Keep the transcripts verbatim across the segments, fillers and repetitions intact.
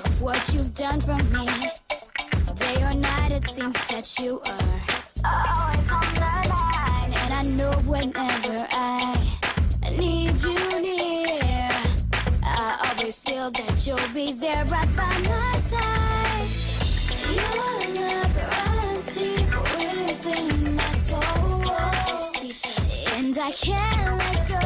of what you've done for me. Day or night, it seems that you are always on the line. And I know whenever I need you near, I always feel that you'll be there right by my side. You're never empty within my soul, and I can't let go.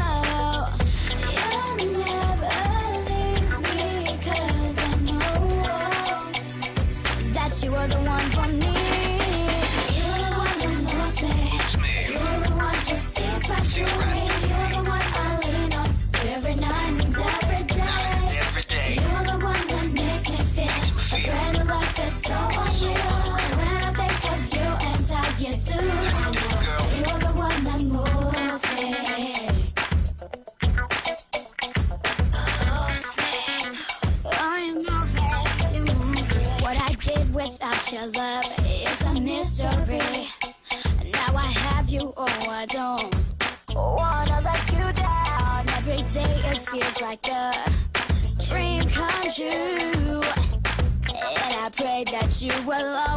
You'll never leave me, 'cause I know that you are the one for me. You're the one that knows me. You're the one who sees my joy. You're the one I lean on every night and every day. You're the one that makes me feel a better life that's so unreal. When I think of you and how you do, I know you're the one that moves me. Moves me. Oh, you move me. You move me. What I did without your love is a mystery. Now I have you, oh, I don't wanna let you down. Every day it feels like a dream come true, and I pray that you will